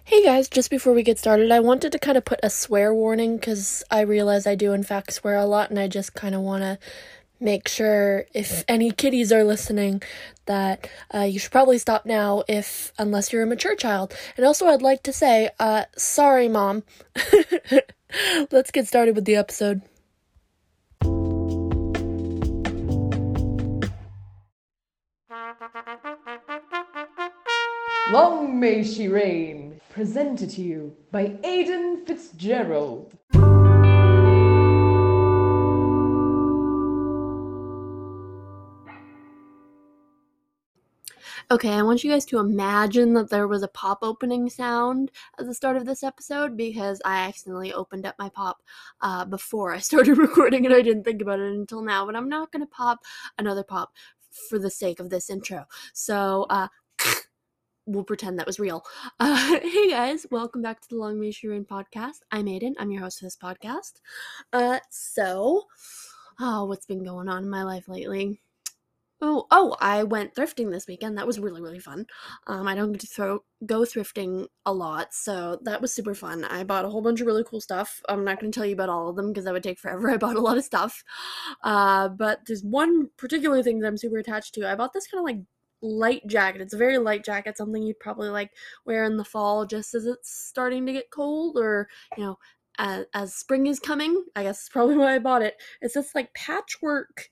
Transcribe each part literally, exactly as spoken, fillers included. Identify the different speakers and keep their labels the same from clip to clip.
Speaker 1: Hey guys, just before we get started, I wanted to kind of put a swear warning because I realize I do in fact swear a lot, and I just kind of want to make sure if any kiddies are listening that uh, you should probably stop now if unless you're a mature child. And also I'd like to say, uh, sorry mom. Let's get started with the episode.
Speaker 2: Long may she reign, presented to you by Aidan Fitzgerald.
Speaker 1: Okay, I want you guys to imagine that there was a pop opening sound at the start of this episode because I accidentally opened up my pop uh, before I started recording and I didn't think about it until now, but I'm not going to pop another pop for the sake of this intro. So, uh, we'll pretend that was real. Uh, hey guys, welcome back to the Long May She Reign podcast. I'm Aiden. I'm your host for this podcast. Uh, so, oh, what's been going on in my life lately? Oh, oh, I went thrifting this weekend. That was really, really fun. Um, I don't get to throw, go thrifting a lot, so that was super fun. I bought a whole bunch of really cool stuff. I'm not going to tell you about all of them because that would take forever. I bought a lot of stuff. Uh, but there's one particular thing that I'm super attached to. I bought this kind of like light jacket. It's a very light jacket, something you'd probably like wear in the fall just as it's starting to get cold, or, you know, as, as spring is coming. I guess that's probably why I bought it. It's this like patchwork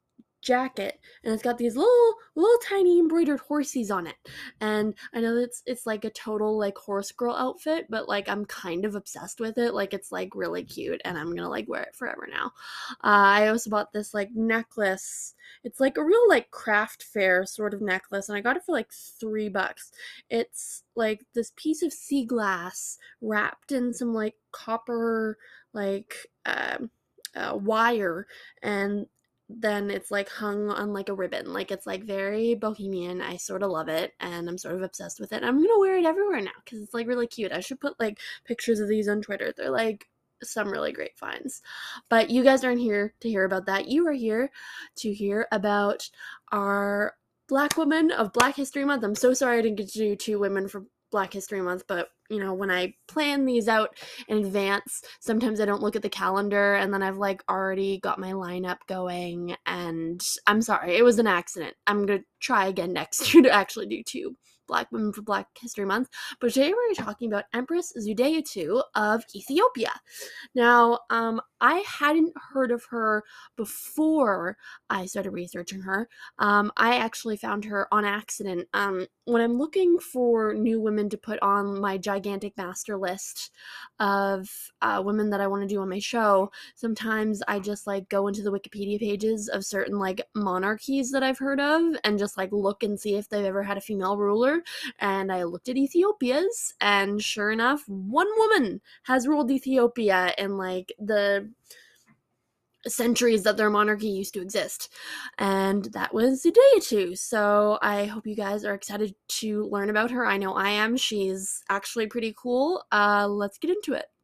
Speaker 1: jacket, and it's got these little little tiny embroidered horsies on it. And I know it's it's like a total like horse girl outfit, but like I'm kind of obsessed with it. Like it's like really cute, and I'm gonna like wear it forever now. uh, I also bought this like necklace. It's like a real like craft fair sort of necklace, and I got it for like three bucks. It's like this piece of sea glass wrapped in some like copper like um uh, wire, and then it's like hung on like a ribbon. Like it's like very bohemian. I sort of love it, and I'm sort of obsessed with it. I'm gonna wear it everywhere now because it's like really cute. I should put like pictures of these on Twitter. They're like some really great finds. But you guys aren't here to hear about that. You are here to hear about our Black woman of Black History Month. I'm so sorry I didn't get to do two women for Black History Month, but you know, when I plan these out in advance, sometimes I don't look at the calendar, and then I've like already got my lineup going, and I'm sorry, it was an accident. I'm gonna try again next year to actually do two Black women for Black History Month. But today we're talking about Empress Zudeyetu of Ethiopia. Now, um, I hadn't heard of her before I started researching her. Um, I actually found her on accident. Um, when I'm looking for new women to put on my gigantic master list of uh, women that I want to do on my show, sometimes I just like go into the Wikipedia pages of certain like monarchies that I've heard of and just like look and see if they've ever had a female ruler. And I looked at Ethiopia's, and sure enough, one woman has ruled Ethiopia in like the centuries that their monarchy used to exist, and that was Zudeyetu. So I hope you guys are excited to learn about her. I know I am. She's actually pretty cool. Uh, let's get into it.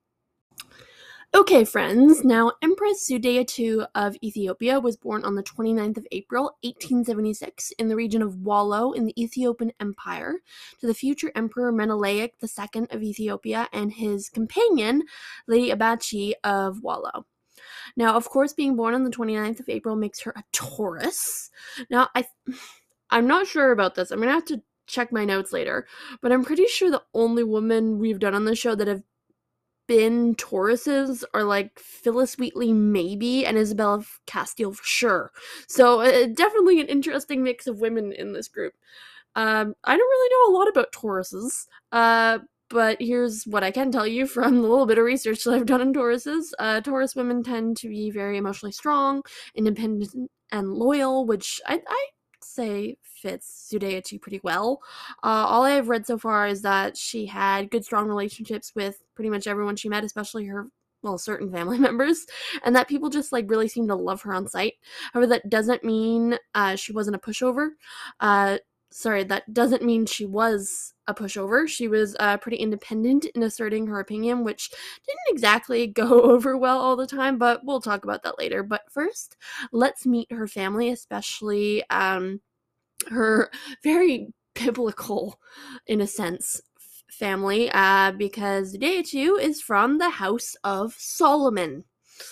Speaker 1: Okay, friends, now Empress Zudeyetu of Ethiopia was born on the twenty-ninth of April, eighteen seventy-six, in the region of Wallo in the Ethiopian Empire, to the future Emperor Menelik the Second of Ethiopia and his companion, Lady Abachi of Wallo. Now, of course, being born on the twenty-ninth of April makes her a Taurus. Now, I, I'm not sure about this. I'm going to have to check my notes later, but I'm pretty sure the only women we've done on the show that have been Tauruses are like Phyllis Wheatley maybe, and Isabella of Castile for sure. So uh, definitely an interesting mix of women in this group. Um, I don't really know a lot about Tauruses, uh, but here's what I can tell you from the little bit of research that I've done on Tauruses. Uh, Taurus women tend to be very emotionally strong, independent, and loyal, which I, I say fits Zudeyetu pretty well. Uh, all I have read so far is that she had good, strong relationships with pretty much everyone she met, especially her well, certain family members, and that people just like really seem to love her on sight. However, that doesn't mean uh, she wasn't a pushover. Uh, sorry, that doesn't mean she was a pushover. She was uh, pretty independent in asserting her opinion, which didn't exactly go over well all the time, but we'll talk about that later. But first, let's meet her family, especially um, her very biblical, in a sense, family uh, because Deitu is from the House of Solomon.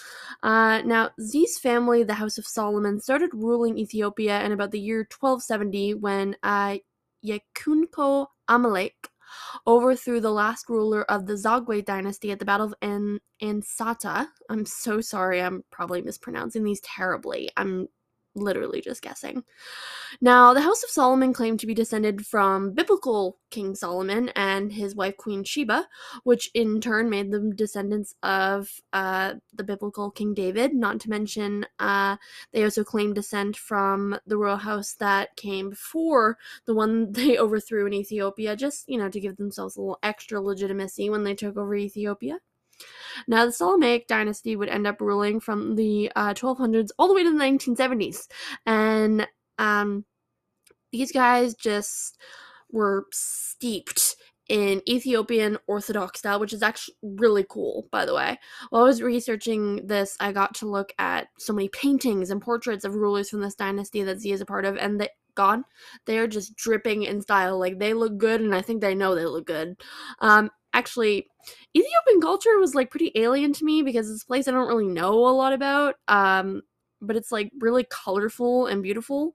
Speaker 1: Uh, now, Z's family, the House of Solomon, started ruling Ethiopia in about the year twelve seventy when uh, Yekunko Amalek overthrew the last ruler of the Zagwe dynasty at the Battle of An- Ansata. I'm so sorry, I'm probably mispronouncing these terribly. I'm literally just guessing. Now, the House of Solomon claimed to be descended from biblical King Solomon and his wife Queen Sheba, which in turn made them descendants of uh, the biblical King David. Not to mention, uh, they also claimed descent from the royal house that came before the one they overthrew in Ethiopia, just, you know, to give themselves a little extra legitimacy when they took over Ethiopia. Now, the Ptolemaic dynasty would end up ruling from the uh, twelve hundreds all the way to the nineteen seventies. And um, these guys just were steeped in Ethiopian Orthodox style, which is actually really cool, by the way. While I was researching this, I got to look at so many paintings and portraits of rulers from this dynasty that Z is a part of, and they, God, they are just dripping in style. Like, they look good, and I think they know they look good. Um, actually, Ethiopian culture was, like, pretty alien to me because it's a place I don't really know a lot about. Um, but it's, like, really colorful and beautiful.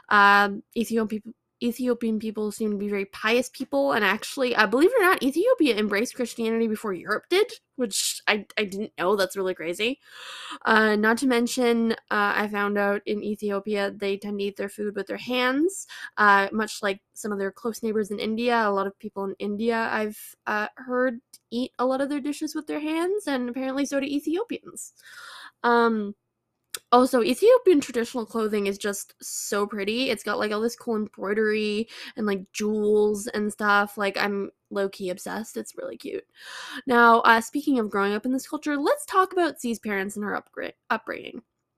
Speaker 1: Um, Ethiopian people Ethiopian people seem to be very pious people, and actually, uh, believe it or not, Ethiopia embraced Christianity before Europe did, which I, I didn't know. That's really crazy. Uh, not to mention, uh, I found out in Ethiopia, they tend to eat their food with their hands, uh, much like some of their close neighbors in India. A lot of people in India, I've uh, heard, eat a lot of their dishes with their hands, and apparently so do Ethiopians. Um... Also, Ethiopian traditional clothing is just so pretty. It's got, like, all this cool embroidery and, like, jewels and stuff. Like, I'm low-key obsessed. It's really cute. Now, uh, speaking of growing up in this culture, let's talk about Z's parents and her upgra- upbringing.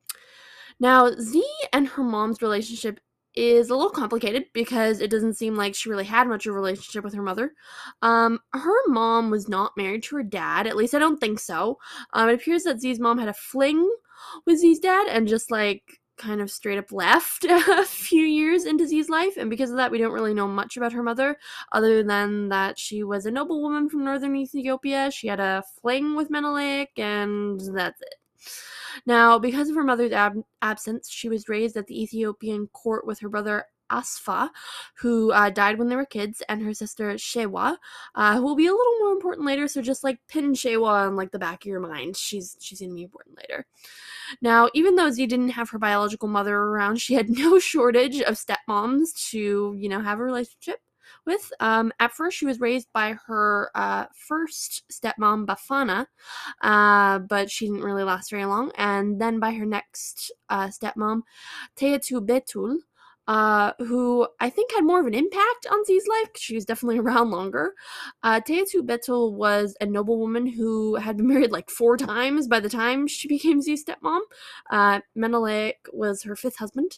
Speaker 1: Now, Z and her mom's relationship is a little complicated because it doesn't seem like she really had much of a relationship with her mother. Um, her mom was not married to her dad. At least I don't think so. Um, it appears that Z's mom had a fling with Z's dad and just, like, kind of straight up left a few years into Z's life, and because of that, we don't really know much about her mother, other than that she was a noblewoman from northern Ethiopia. She had a fling with Menelik, and that's it. Now, because of her mother's ab- absence, she was raised at the Ethiopian court with her brother Asfa, who uh, died when they were kids, and her sister Shewa, uh, who will be a little more important later. So just, like, pin Shewa on, like, the back of your mind. She's she's gonna be important later. Now, even though Z didn't have her biological mother around, she had no shortage of stepmoms to, you know, have a relationship with. Um, at first, she was raised by her uh, first stepmom, Bafana, uh, but she didn't really last very long. And then by her next uh, stepmom, Teatu Betul, uh, who I think had more of an impact on Z's life because she was definitely around longer. Uh, Teatu Betul was a noblewoman who had been married like four times by the time she became Z's stepmom. Uh, Menelik was her fifth husband.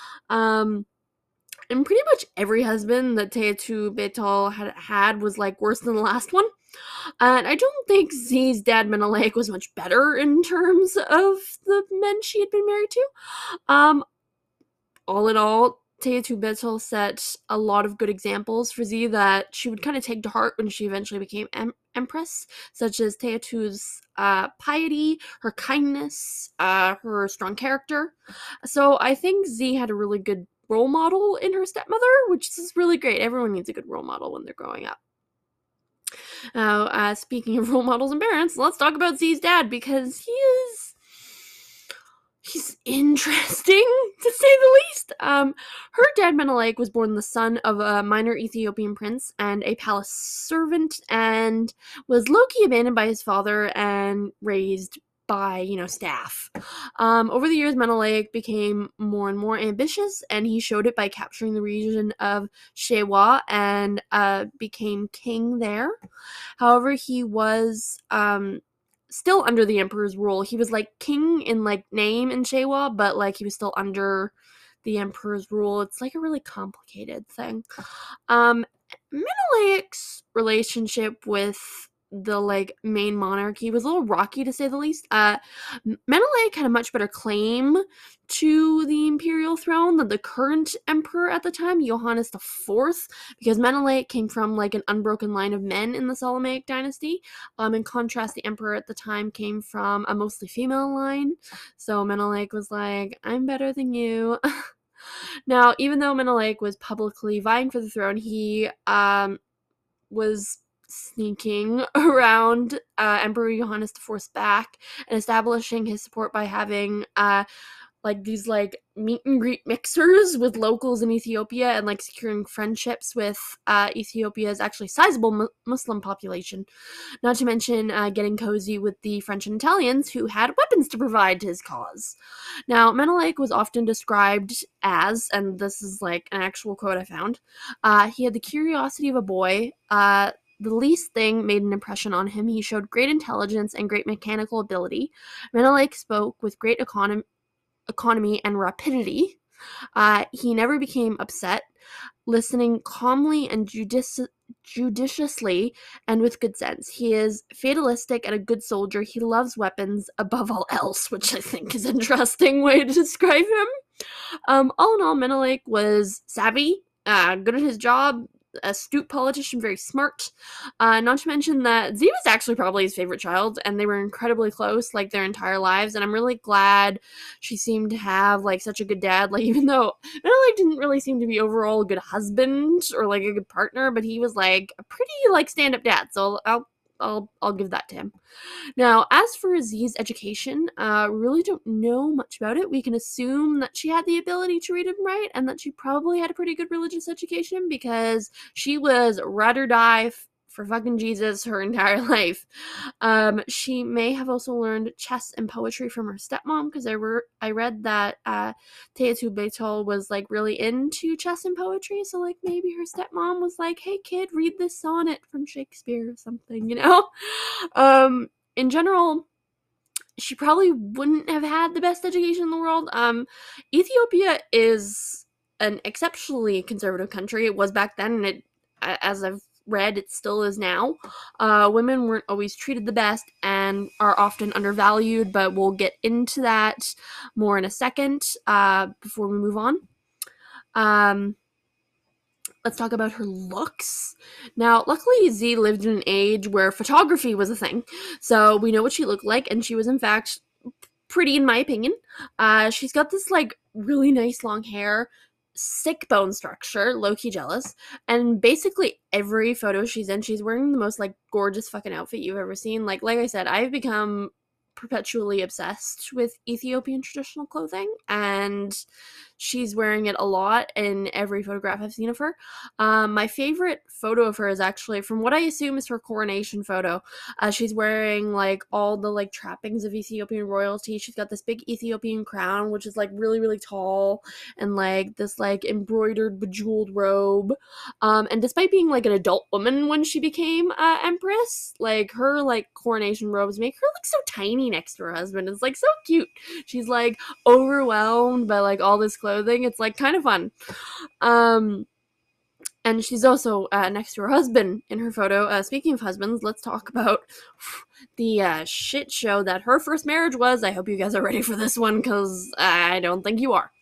Speaker 1: Um, and pretty much every husband that Teatu Betul had had was, like, worse than the last one. And I don't think Z's dad Menelik was much better in terms of the men she had been married to. Um, all in all, Teatu Betul set a lot of good examples for Z that she would kind of take to heart when she eventually became em- empress, such as Teatu's uh, piety, her kindness, uh, her strong character. So I think Z had a really good role model in her stepmother, which is really great. Everyone needs a good role model when they're growing up. Now, uh, speaking of role models and parents, let's talk about Z's dad, because he is... he's interesting, to say the least. Um, her dad, Menelik, was born the son of a minor Ethiopian prince and a palace servant, and was low-key abandoned by his father and raised by, you know, staff. Um, over the years, Menelik became more and more ambitious, and he showed it by capturing the region of Shewa and uh, became king there. However, he was um, still under the emperor's rule. He was, like, king in, like, name in Shewa, but, like, he was still under the emperor's rule. It's, like, a really complicated thing. Um, Menelik's relationship with the like main monarchy was a little rocky, to say the least. Uh, Menelik had a much better claim to the imperial throne than the current emperor at the time, Johannes the Fourth, because Menelik came from like an unbroken line of men in the Ptolemaic dynasty. Um, in contrast, the emperor at the time came from a mostly female line, so Menelik was like, "I'm better than you." Now, even though Menelik was publicly vying for the throne, he um was sneaking around uh, Emperor Johannes the Fourth's back and establishing his support by having uh, like these like meet and greet mixers with locals in Ethiopia and like securing friendships with uh, Ethiopia's actually sizable mu- Muslim population. Not to mention uh, getting cozy with the French and Italians who had weapons to provide to his cause. Now, Menelik was often described as, and this is like an actual quote I found, uh, he had the curiosity of a boy. Uh, the least thing made an impression on him. He showed great intelligence and great mechanical ability. Menelik spoke with great economy economy and rapidity. Uh, he never became upset, listening calmly and judici- judiciously and with good sense. He is fatalistic and a good soldier. He loves weapons above all else, which I think is an interesting way to describe him. Um, all in all, Menelik was savvy, uh, good at his job, astute politician, very smart. Uh, not to mention that Z was actually probably his favorite child, and they were incredibly close, like, their entire lives, and I'm really glad she seemed to have, like, such a good dad. Like, even though Menelik didn't really seem to be overall a good husband or, like, a good partner, but he was, like, a pretty, like, stand-up dad, so I'll I'll I'll give that to him. Now, as for Z's education, uh, we really don't know much about it. We can assume that she had the ability to read and write, and that she probably had a pretty good religious education because she was ride or die f- for fucking Jesus her entire life. Um, she may have also learned chess and poetry from her stepmom because I, re- I read that uh, Teotihu Beitol was like really into chess and poetry, so like maybe her stepmom was like, "Hey kid, read this sonnet from Shakespeare or something," you know? Um, in general, she probably wouldn't have had the best education in the world. Um, Ethiopia is an exceptionally conservative country. It was back then, and it, as I've read, it still is now. Uh, women weren't always treated the best and are often undervalued, but we'll get into that more in a second uh, before we move on. Um, let's talk about her looks. Now, luckily, Z lived in an age where photography was a thing, so we know what she looked like, and she was, in fact, pretty, in my opinion. Uh, she's got this, like, really nice long hair, sick bone structure, low-key jealous, and basically every photo she's in, she's wearing the most, like, gorgeous fucking outfit you've ever seen. Like, like I said, I've become perpetually obsessed with Ethiopian traditional clothing, and she's wearing it a lot in every photograph I've seen of her. Um, my favorite photo of her is actually from what I assume is her coronation photo. Uh, she's wearing like all the like trappings of Ethiopian royalty. She's got this big Ethiopian crown, which is like really, really tall, and like this like embroidered bejeweled robe. Um, and despite being like an adult woman when she became uh, empress, like her like coronation robes make her look so tiny next to her husband. It's like so cute. She's like overwhelmed by like all this clothing. It's like kind of fun. Um, and she's also uh, next to her husband in her photo. Uh, speaking of husbands, let's talk about the uh, shit show that her first marriage was. I hope you guys are ready for this one because I don't think you are.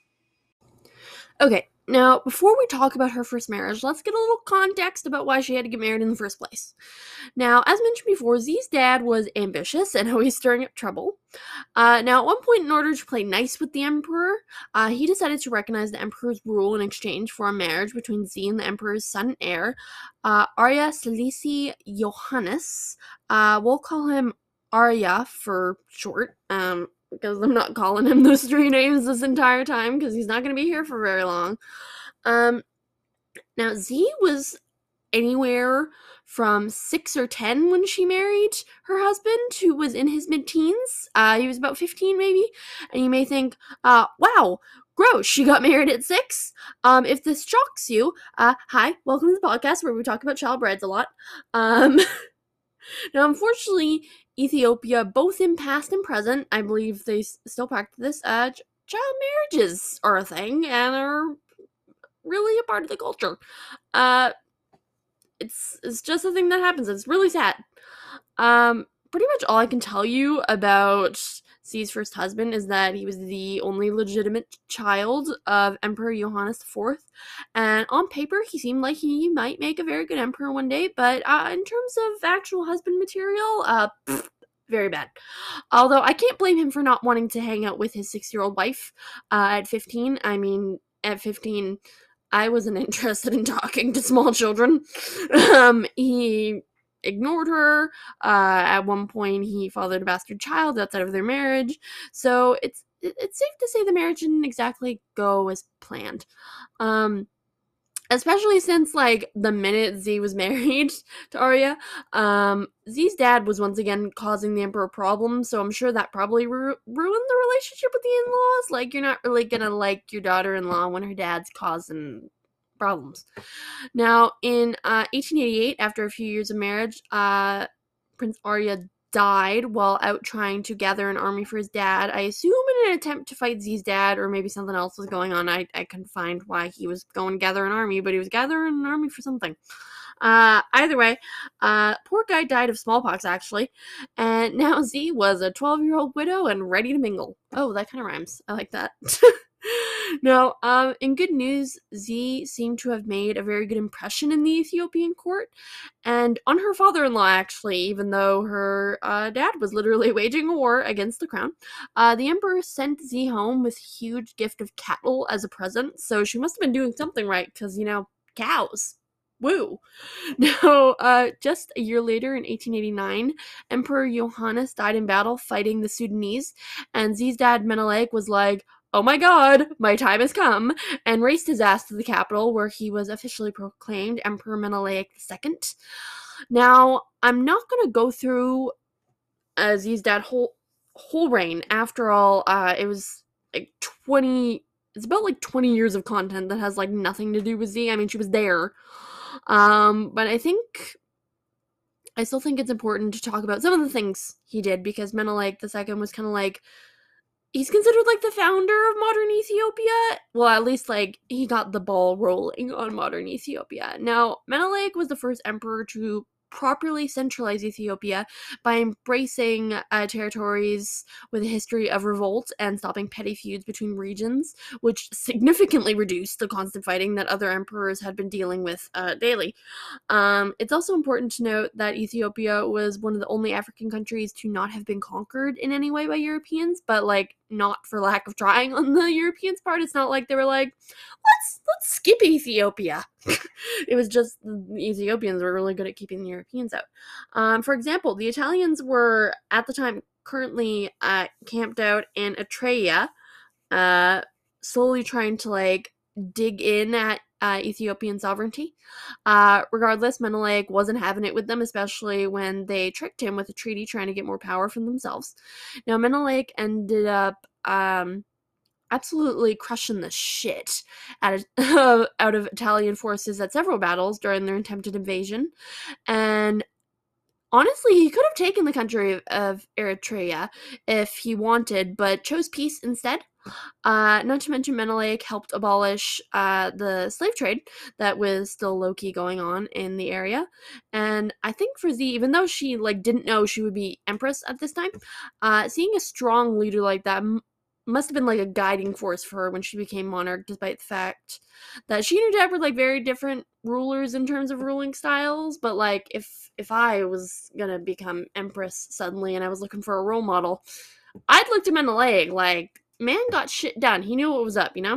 Speaker 1: Okay, now before we talk about her first marriage, let's get a little context about why she had to get married in the first place. Now, as mentioned before, Z's dad was ambitious and always stirring up trouble. Uh, now, at one point, in order to play nice with the emperor, uh, he decided to recognize the emperor's rule in exchange for a marriage between Z and the emperor's son and heir, uh, Arya Selisi Johannes. Uh, we'll call him Arya for short, um, because I'm not calling him those three names this entire time, because he's not going to be here for very long. Um, now, Z was anywhere from six or ten when she married her husband, who was in his mid-teens. Uh, he was about fifteen, maybe. And you may think, uh, wow, gross, she got married at six? Um, if this shocks you, uh, hi, welcome to the podcast where we talk about child brides a lot. Um, now, unfortunately, Ethiopia, both in past and present, I believe they s- still practice this, uh, ch- child marriages are a thing and are really a part of the culture. Uh, It's it's just a thing that happens. It's really sad. Um, pretty much all I can tell you about Z's first husband is that he was the only legitimate child of Emperor Johannes the Fourth, and on paper he seemed like he might make a very good emperor one day, but uh, in terms of actual husband material, uh, pfft, very bad. Although I can't blame him for not wanting to hang out with his six-year-old wife uh, at fifteen. I mean, at fifteen, I wasn't interested in talking to small children. um, he ignored her. Uh, at one point, he fathered a bastard child outside of their marriage. So it's it's safe to say the marriage didn't exactly go as planned. Um, Especially since, like, the minute Z was married to Arya, um, Z's dad was once again causing the Emperor problems, so I'm sure that probably ru- ruined the relationship with the in-laws. Like, you're not really gonna like your daughter-in-law when her dad's causing problems. Now, in uh, eighteen eighty-eight, after a few years of marriage, uh, Prince Arya died while out trying to gather an army for his dad. I assume in an attempt to fight Z's dad, or maybe something else was going on. I, I couldn't find why he was going to gather an army, but he was gathering an army for something. Uh, either way, uh, poor guy died of smallpox, actually, and now Z was a twelve-year-old widow and ready to mingle. Oh, that kind of rhymes. I like that. Now, um, in good news, Z seemed to have made a very good impression in the Ethiopian court, and on her father-in-law, actually, even though her uh, dad was literally waging a war against the crown. Uh, the emperor sent Z home with a huge gift of cattle as a present, so she must have been doing something right, because, you know, cows. Woo! Now, uh, just a year later, in eighteen eighty-nine, Emperor Johannes died in battle fighting the Sudanese, and Z's dad Menelik was like, "Oh my god, my time has come," and raced his ass to the capital, where he was officially proclaimed Emperor Menelik the Second. Now, I'm not gonna go through uh, Z's dad whole whole reign. After all, uh, it was like twenty. It's about like twenty years of content that has like nothing to do with Z. I mean, she was there. Um, but I think I still think it's important to talk about some of the things he did, because Menelik the Second was kind of like, he's considered like the founder of modern Ethiopia. Well, at least like he got the ball rolling on modern Ethiopia. Now, Menelik was the first emperor to properly centralize Ethiopia by embracing uh, territories with a history of revolt and stopping petty feuds between regions, which significantly reduced the constant fighting that other emperors had been dealing with uh, daily. Um, it's also important to note that Ethiopia was one of the only African countries to not have been conquered in any way by Europeans, but like not for lack of trying on the Europeans' part. It's not like they were like, let's let's skip Ethiopia. It was just the Ethiopians were really good at keeping the Europeans out. Um, for example, the Italians were at the time currently uh, camped out in Atreia, uh, slowly trying to like dig in at uh, Ethiopian sovereignty. Uh, regardless, Menelik wasn't having it with them, especially when they tricked him with a treaty trying to get more power for themselves. Now, Menelik ended up um, absolutely crushing the shit out of, uh, out of Italian forces at several battles during their attempted invasion. And honestly, he could have taken the country of, of Eritrea if he wanted, but chose peace instead. Uh, not to mention, Menelik helped abolish uh, the slave trade that was still low-key going on in the area. And I think for Z, even though she like didn't know she would be empress at this time, uh, seeing a strong leader like that m- must have been like a guiding force for her when she became monarch, despite the fact that she and her dad were like very different rulers in terms of ruling styles. But like, if if I was gonna become empress suddenly and I was looking for a role model, I'd look him in the leg. Like, man got shit done. He knew what was up, you know?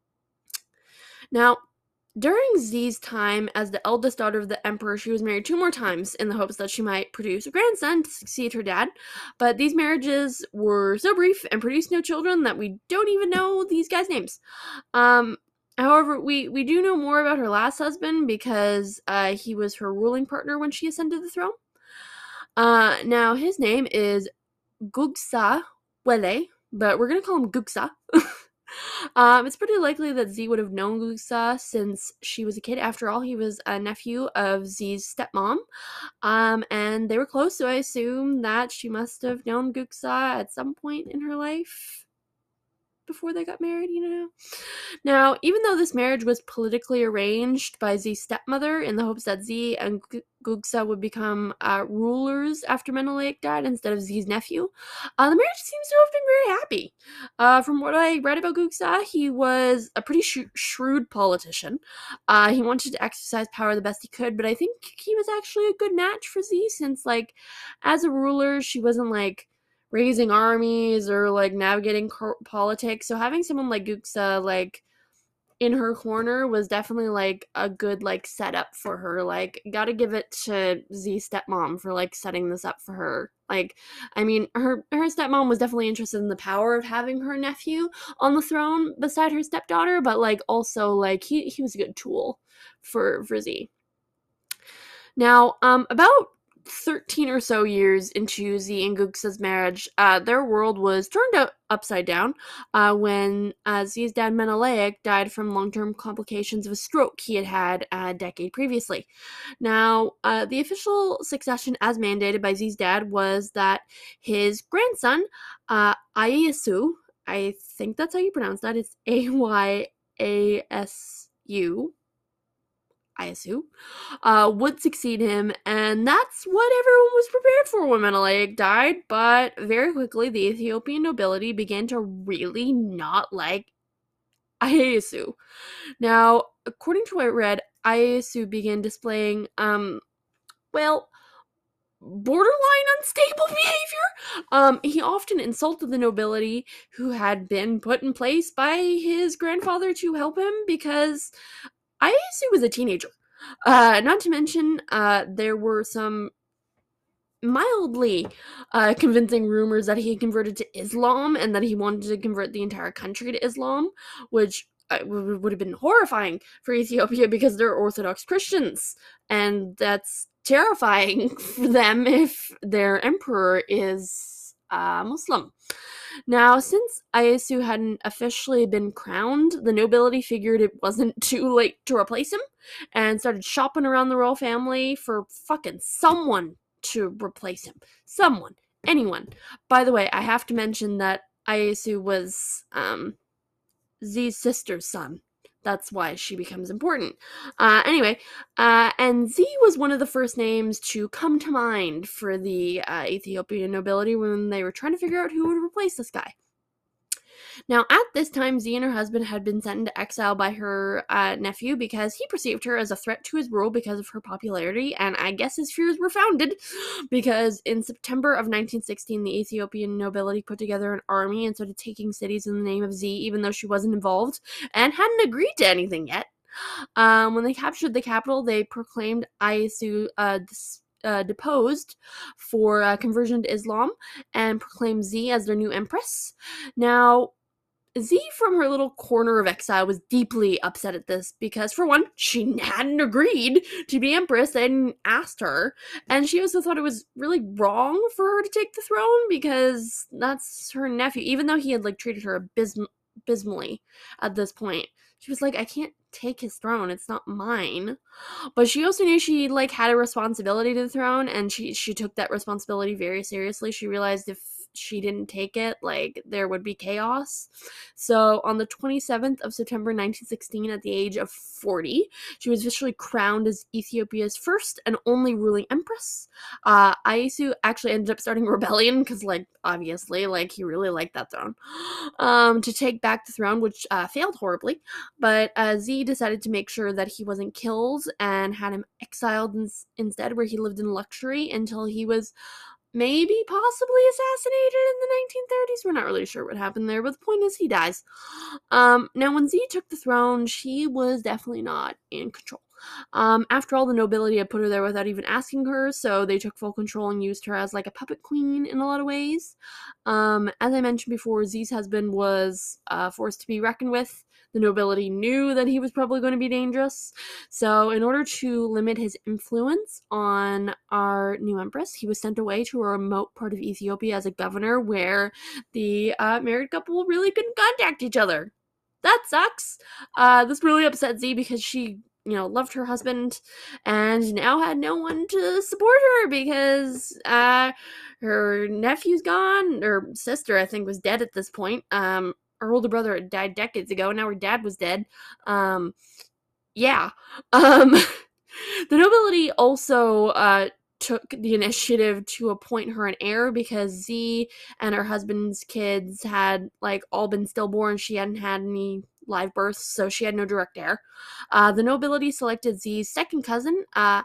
Speaker 1: Now, during Z's time as the eldest daughter of the emperor, she was married two more times in the hopes that she might produce a grandson to succeed her dad. But these marriages were so brief and produced no children that we don't even know these guys' names. Um, however, we, we do know more about her last husband because uh, he was her ruling partner when she ascended the throne. Uh, now, his name is Gugsa Wele, but we're going to call him Gugsa. um, it's pretty likely that Z would have known Gugsa since she was a kid. After all, he was a nephew of Z's stepmom, um, and they were close, so I assume that she must have known Gugsa at some point in her life. before they got married, you know? Now, even though this marriage was politically arranged by Z's stepmother in the hopes that Z and G- Gugsa would become uh, rulers after Menelek died instead of Z's nephew, uh, the marriage seems to have been very happy. Uh, from what I read about Gugsa, he was a pretty sh- shrewd politician. Uh, he wanted to exercise power the best he could, but I think he was actually a good match for Z since, like, as a ruler, she wasn't, like, raising armies or like navigating co- politics. So having someone like Guksa like in her corner was definitely like a good like setup for her. Like, gotta give it to Z's stepmom for like setting this up for her. Like, I mean, her her stepmom was definitely interested in the power of having her nephew on the throne beside her stepdaughter, but like also like he he was a good tool for for Z. Now, um, about thirteen or so years into Z and Gugsa's marriage, uh, their world was turned up upside down uh, when uh, Z's dad Menelek died from long-term complications of a stroke he had had a decade previously. Now, uh, the official succession as mandated by Z's dad was that his grandson, uh, Ieyasu, I think that's how you pronounce that, it's A Y A S U, I assume, uh, would succeed him, and that's what everyone was prepared for when Menelek died, but very quickly the Ethiopian nobility began to really not like Ieyasu. Now, according to what I read, Ieyasu began displaying, um, well, borderline unstable behavior. Um, he often insulted the nobility who had been put in place by his grandfather to help him because Ieyasu was a teenager. Uh, not to mention, uh, there were some mildly uh, convincing rumors that he had converted to Islam and that he wanted to convert the entire country to Islam, which uh, w- would have been horrifying for Ethiopia because they're Orthodox Christians, and that's terrifying for them if their emperor is uh, Muslim. Now, since Ieyasu hadn't officially been crowned, the nobility figured it wasn't too late to replace him and started shopping around the royal family for fucking someone to replace him. Someone. Anyone. By the way, I have to mention that Ieyasu was um, Z's sister's son. That's why she becomes important. Uh, anyway, uh, and Z was one of the first names to come to mind for the uh, Ethiopian nobility when they were trying to figure out who would replace this guy. Now, at this time, Z and her husband had been sent into exile by her uh, nephew because he perceived her as a threat to his rule because of her popularity, and I guess his fears were founded because in September of nineteen sixteen, the Ethiopian nobility put together an army and started taking cities in the name of Z, even though she wasn't involved and hadn't agreed to anything yet. Um, when they captured the capital, they proclaimed Ieyasu uh, dis- uh, deposed for uh, conversion to Islam and proclaimed Z as their new empress. Now, Z from her little corner of exile was deeply upset at this because, for one, she hadn't agreed to be empress. They hadn't asked her. And she also thought it was really wrong for her to take the throne because that's her nephew, even though he had, like, treated her abysm- abysmally at this point. She was like, I can't take his throne. It's not mine. But she also knew she, like, had a responsibility to the throne, and she, she took that responsibility very seriously. She realized if she didn't take it, like, there would be chaos. So on the twenty-seventh of September nineteen sixteen, at the age of forty, she was officially crowned as Ethiopia's first and only ruling empress. Uh, Ieyasu actually ended up starting a rebellion because, like, obviously, like, he really liked that throne, um, to take back the throne, which uh, failed horribly. But uh, Z decided to make sure that he wasn't killed and had him exiled in- instead, where he lived in luxury until he was maybe possibly assassinated in the nineteen thirties. We're not really sure what happened there, but the point is he dies. Um, now, when Z took the throne, she was definitely not in control. Um, after all, the nobility had put her there without even asking her, so they took full control and used her as like a puppet queen in a lot of ways. Um, as I mentioned before, Z's husband was uh, forced to be reckoned with. The nobility knew that he was probably going to be dangerous. So, in order to limit his influence on our new empress, he was sent away to a remote part of Ethiopia as a governor where the uh, married couple really couldn't contact each other. That sucks. Uh, this really upset Z because she, you know, loved her husband and now had no one to support her because uh, her nephew's gone. Her sister, I think, was dead at this point. Um, her older brother had died decades ago, and now her dad was dead. Um, yeah. Um, the nobility also uh, took the initiative to appoint her an heir because Z and her husband's kids had like all been stillborn. She hadn't had any live births, so she had no direct heir. Uh, the nobility selected Z's second cousin. Uh,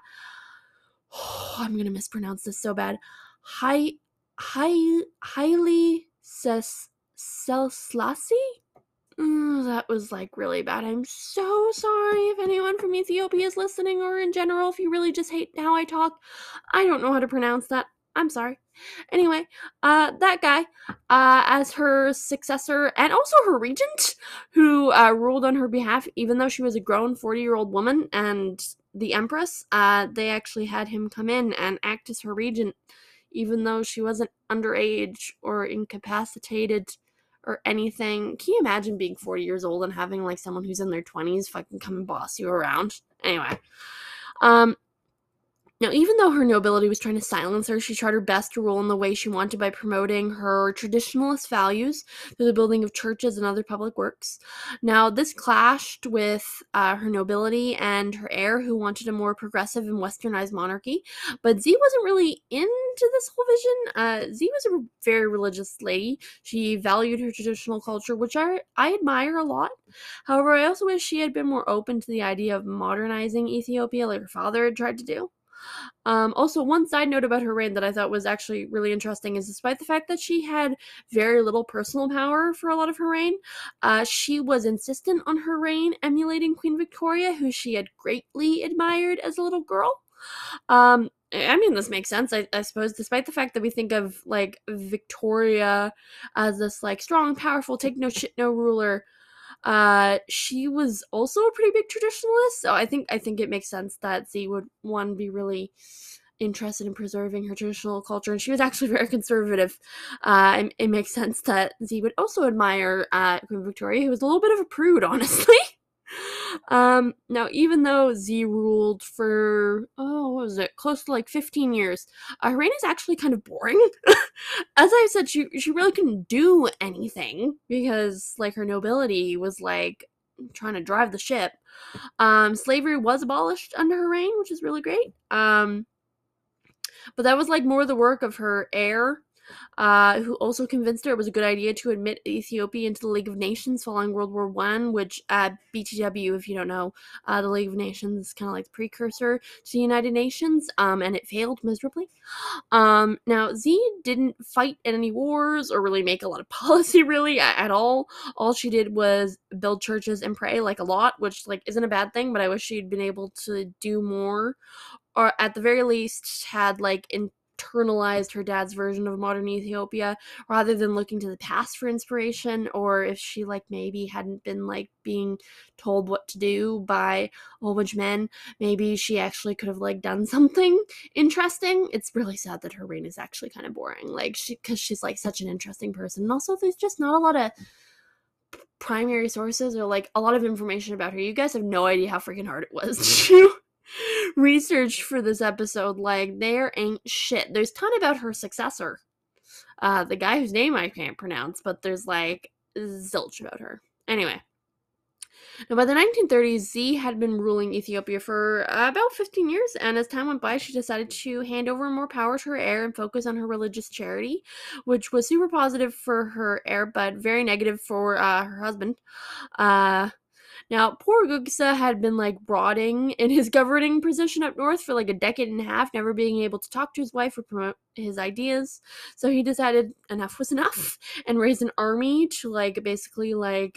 Speaker 1: oh, I'm gonna mispronounce this so bad. Hi, hi, highly ses Selslasi? Mm, that was like really bad. I'm so sorry if anyone from Ethiopia is listening, or in general, if you really just hate how I talk. I don't know how to pronounce that. I'm sorry. Anyway, uh, that guy, uh, as her successor and also her regent, who uh, ruled on her behalf, even though she was a grown forty-year-old woman and the empress, uh, they actually had him come in and act as her regent, even though she wasn't underage or incapacitated or anything. Can you imagine being forty years old and having like someone who's in their twenties fucking come and boss you around? Anyway, um, now, even though her nobility was trying to silence her, she tried her best to rule in the way she wanted by promoting her traditionalist values through the building of churches and other public works. Now, this clashed with uh, her nobility and her heir, who wanted a more progressive and westernized monarchy. But Z wasn't really into this whole vision. Uh, Z was a very religious lady. She valued her traditional culture, which I, I admire a lot. However, I also wish she had been more open to the idea of modernizing Ethiopia like her father had tried to do. Um, also, one side note about her reign that I thought was actually really interesting is despite the fact that she had very little personal power for a lot of her reign, uh, she was insistent on her reign emulating Queen Victoria, who she had greatly admired as a little girl. Um, I mean, this makes sense, I, I suppose, despite the fact that we think of, like, Victoria as this, like, strong, powerful, take no shit, no ruler. Uh, she was also a pretty big traditionalist, so I think I think it makes sense that Z would, one, be really interested in preserving her traditional culture, and she was actually very conservative. Uh, it, it makes sense that Z would also admire uh, Queen Victoria, who was a little bit of a prude, honestly. Um, now, even though Z ruled for, oh, what was it, close to like fifteen years, uh, her reign is actually kind of boring. As I said, she, she really couldn't do anything because, like, her nobility was, like, trying to drive the ship. Um, slavery was abolished under her reign, which is really great. Um, but that was, like, more the work of her heir, uh, who also convinced her it was a good idea to admit Ethiopia into the League of Nations following World War One, which, uh, B T W, if you don't know, uh, the League of Nations is kind of like the precursor to the United Nations, um, and it failed miserably. Um, now, Z didn't fight in any wars or really make a lot of policy, really, at all. All she did was build churches and pray, like, a lot, which, like, isn't a bad thing, but I wish she'd been able to do more, or at the very least had, like, internalized her dad's version of modern Ethiopia rather than looking to the past for inspiration, or if she, like, maybe hadn't been, like, being told what to do by a whole bunch of men, maybe she actually could have, like, done something interesting. It's really sad that her reign is actually kind of boring, like, she, because she's, like, such an interesting person, and also there's just not a lot of primary sources or, like, a lot of information about her. You guys have no idea how freaking hard it was to research for this episode. Like, there ain't shit. There's a ton about her successor, uh, the guy whose name I can't pronounce, but there's, like, zilch about her. Anyway. Now, by the nineteen thirties, Z had been ruling Ethiopia for uh, about fifteen years, and as time went by, she decided to hand over more power to her heir and focus on her religious charity, which was super positive for her heir, but very negative for uh, her husband. Uh, now, poor Gugsa had been, like, rotting in his governing position up north for, like, a decade and a half, never being able to talk to his wife or promote his ideas, so he decided enough was enough and raised an army to, like, basically, like,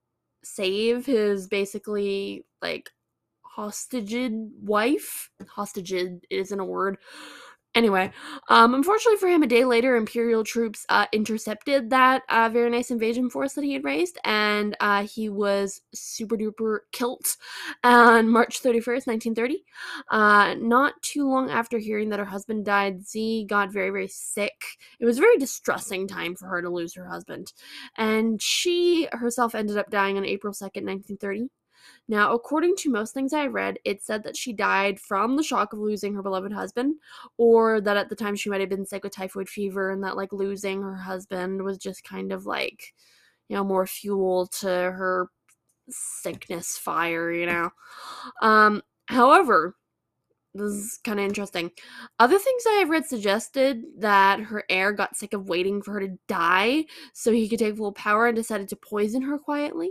Speaker 1: save his basically, like, hostaged wife. Hostaged isn't a word. Anyway, um, unfortunately for him, a day later, Imperial troops uh, intercepted that uh, very nice invasion force that he had raised, and uh, he was super duper killed on March thirty-first, nineteen thirty. Uh, not too long after hearing that her husband died, Z got very, very sick. It was a very distressing time for her to lose her husband, and she herself ended up dying on April second, nineteen thirty. Now, according to most things I read, it said that she died from the shock of losing her beloved husband, or that at the time she might have been sick with typhoid fever, and that, like, losing her husband was just kind of, like, you know, more fuel to her sickness fire, you know. Um, however, this is kind of interesting. Other things I have read suggested that her heir got sick of waiting for her to die so he could take full power and decided to poison her quietly.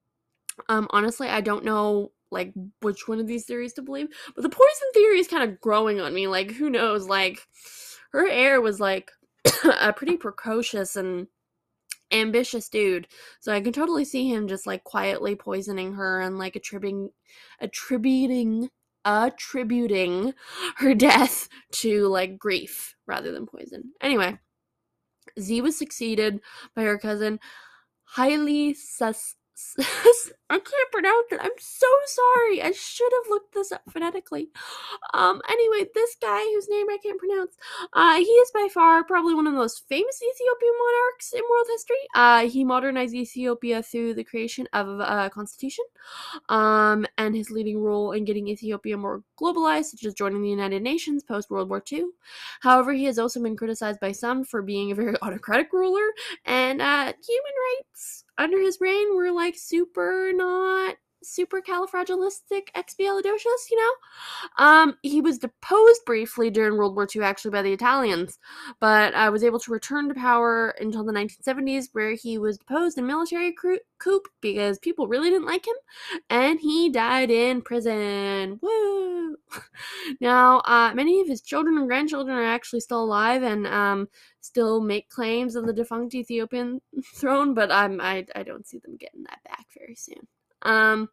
Speaker 1: Um, honestly, I don't know, like, which one of these theories to believe, but the poison theory is kind of growing on me. Like, who knows? Like, her heir was, like, a pretty precocious and ambitious dude, so I can totally see him just, like, quietly poisoning her and, like, attributing, attributing, attributing her death to, like, grief rather than poison. Anyway, Z was succeeded by her cousin, Haile Sus. I can't pronounce it. I'm so sorry. I should have looked this up phonetically. Um, anyway, this guy whose name I can't pronounce, uh, he is by far probably one of the most famous Ethiopian monarchs in world history. Uh, he modernized Ethiopia through the creation of a constitution, um, and his leading role in getting Ethiopia more globalized, such as joining the United Nations post-World War Two. However, he has also been criticized by some for being a very autocratic ruler, and uh, human rights under his reign were like super not super califragilisticexpialidocious, you know? Um, he was deposed briefly during World War Two, actually, by the Italians, but uh, was able to return to power until the nineteen seventies, where he was deposed in military coup because people really didn't like him, and he died in prison. Woo! Now, uh, many of his children and grandchildren are actually still alive and um, still make claims on the defunct Ethiopian throne, but um, I, I don't see them getting that back very soon. Um,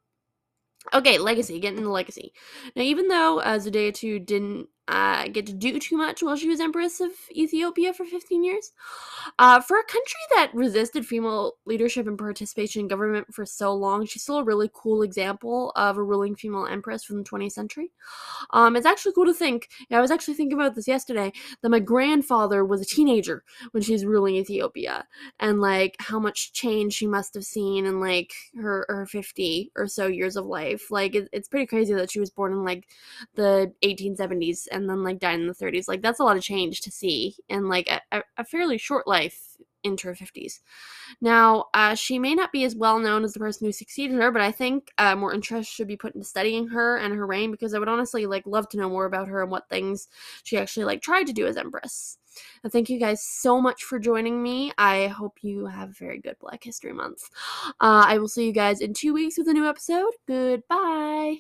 Speaker 1: okay, legacy. Getting into legacy. Now, even though uh, Zudea didn't uh, get to do too much while she was Empress of Ethiopia for fifteen years, uh, for a country that resisted female leadership and participation in government for so long, she's still a really cool example of a ruling female empress from the twentieth century. Um, it's actually cool to think, yeah, I was actually thinking about this yesterday, that my grandfather was a teenager when she was ruling Ethiopia, and, like, how much change she must have seen in, like, her, her fifty or so years of life. Like, it, it's pretty crazy that she was born in, like, the eighteen seventies and then, like, died in the thirties. Like, that's a lot of change to see in, like, a, a fairly short life into her fifties. Now, uh, she may not be as well known as the person who succeeded her, but I think uh, more interest should be put into studying her and her reign, because I would honestly like love to know more about her and what things she actually like tried to do as Empress. Now, thank you guys so much for joining me. I hope you have a very good Black History Month. Uh, I will see you guys in two weeks with a new episode. Goodbye.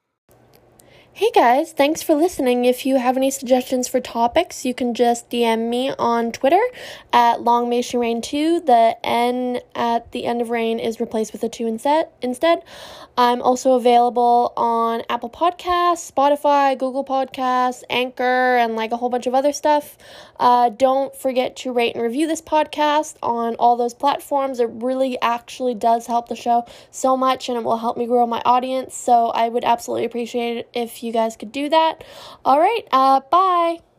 Speaker 1: Hey guys, thanks for listening. If you have any suggestions for topics, you can just D M me on Twitter at Long May She Reign two. The N at the end of reign is replaced with a two instead. Instead, I'm also available on Apple Podcasts, Spotify, Google Podcasts, Anchor, and like a whole bunch of other stuff. Uh, don't forget to rate and review this podcast on all those platforms. It really actually does help the show so much, and it will help me grow my audience. So I would absolutely appreciate it if you guys could do that. All right, uh, bye.